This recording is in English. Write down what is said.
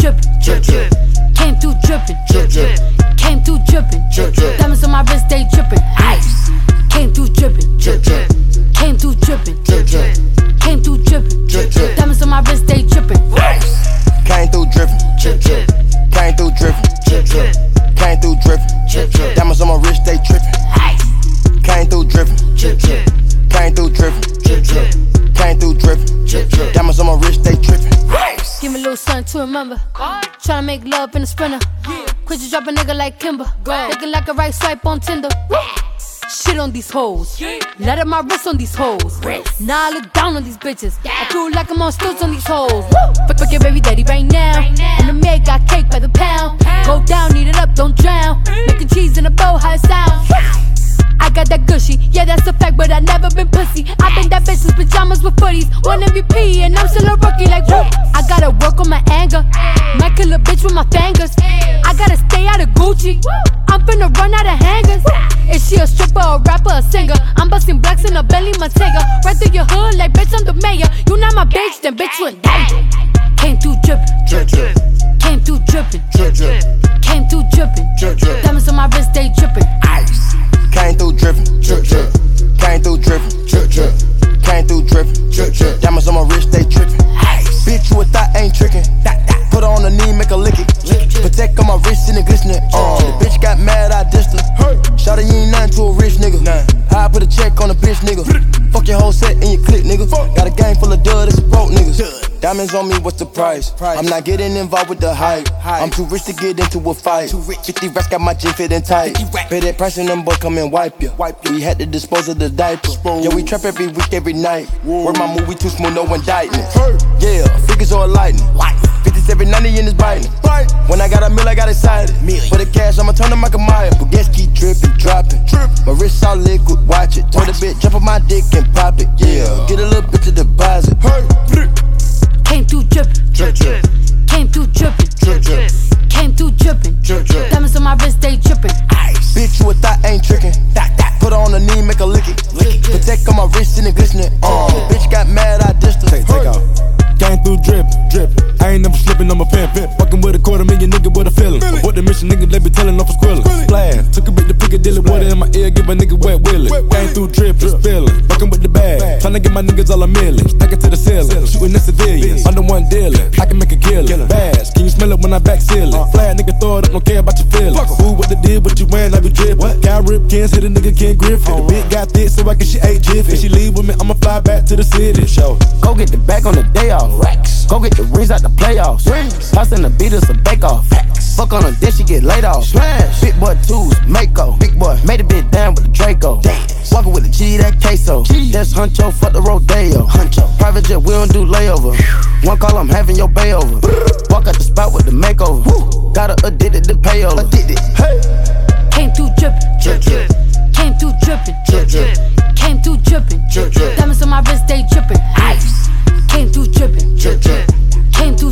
drippin', drip, drip. Came through drippin', drip, drip. Came through drippin', drip, drip. Diamonds on my wrist, they drippin', ice. Came through drippin', drip, drip. Came through drippin', drip, drip. Came through drippin', drip, drip. Diamonds on my wrist, they drippin', ice. Came through drippin', drip, drip. Came through drippin', drip, drip. Came through drippin', drip, drip. Diamonds on my wrist, they drippin', ice. Came through drippin', drip, drip. Came through drippin', drip, drip. Came through drippin', drip, drip. Diamonds on my wrist, they drippin', ice. Give me a little something to remember. Tryna make love in a sprinter. Quit you drop a nigga like Kimber. Looking like a right swipe on Tinder. Shit on these hoes. Let up my wrist on these hoes. Now I look down on these bitches. I feel like I'm on stilts on these hoes. Fuck your baby daddy right now. And the maid got cake by the pound. Go down, eat it up, don't drown. Making cheese in a bowl, how it sound. I got that gushy, yeah that's a fact, but I never been pussy. I been that bitch with pajamas with footies. One MVP and I'm still a rookie like whoop. I gotta work on my anger. Might kill a bitch with my fingers. I gotta stay out of Gucci. I'm finna run out of hangers. Is she a stripper, a rapper, a singer? I'm busting blacks in a Bentley Montega. Right through your hood like bitch I'm the mayor. You not my bitch, then bitch you in danger. Came through drippin', drip, drip. Came through drippin', drip, drip. Came through drippin', drip, drip. Diamonds on my wrist, they drippin', ice. Came through drippin', drip, drip. Came through drippin', drip, drip. Came through drippin', drip, drip. Diamonds on my wrist, they drippin', ice. Bitch, you a thought ain't trickin'. Put her on the knee, make her lick it. Protect on my wrist and it glistening. The bitch got mad, I dissed her. Shawty, you ain't nothing to a rich nigga. How I put a check on a bitch nigga. Fuck your whole set and your clique, nigga. Got a gang full of dud, it's broke niggas. Diamonds on me, what's the price? I'm not getting involved with the hype. I'm too rich to get into a fight. 50 racks got my jeans fitting tight. Pay that price and them boys come and wipe ya. We had to dispose of the diaper. Yeah, we trap every week, every night. Work my movie too smooth, no indictment. Yeah, figures all lightning. 57, 90 in this biting. When I got a meal, I got excited. For the cash, I'ma turn to Michael Myers. But gas keep dripping, dropping. My wrist all liquid, watch it. Told a bitch, jump on my dick and pop it. Yeah, get a little bit to deposit. Came through drippin', drip, drip. Came through drippin', drip, drip. Came through drippin', drip, drip. Diamonds on my wrist, they drippin', ice. Bitch, you a thought ain't trickin'. Put her on the knee, make her lick it. Protect on my wrist and it glistening. The bitch got mad, I dissed her. Take off. Came through drippin'. I ain't never slippin' on my pimp. Fuckin' with a $250,000 nigga with a feeling. What the mission nigga, they be tellin' off a squillin'. Splash, took a bit to Piccadilly, water in my ear, give a nigga wet willy. Came through drippin', spillin', fuckin' with the bag. Tryna get my niggas all a million, stack it to the ceiling. Shootin' at civilians, under one dealin'. I can make a killin'. Bass, can you smell it when I back sealin'? Flat nigga throw it up, don't care about your feelings. Who what they did, what you wearin', I be drippin'. Got rip cans, hit a nigga Ken Griffin. The bitch got thick, so I guess she ate jiffy. If she leave with me, I'ma fly back to the city. Show. Go get the back on the day off. Go get the rings out the playoffs. Toss in the beat us a bake off. Fuck on her, then she get laid off. Big boy twos, Mako. Big boy made a bit down with the Draco. Walking with the G, that queso. That's Huncho, fuck the Rodeo. Private jet, we don't do layover. One call, I'm having your bay over. Walk out the spot with the makeover. Got her addicted to payover. Came through drippin', drip, drip. Came through drippin', drip, drip. Came through drippin', drip, drip. Diamonds on my wrist, they drippin', ice. Came through drippin', drip, drip. Came through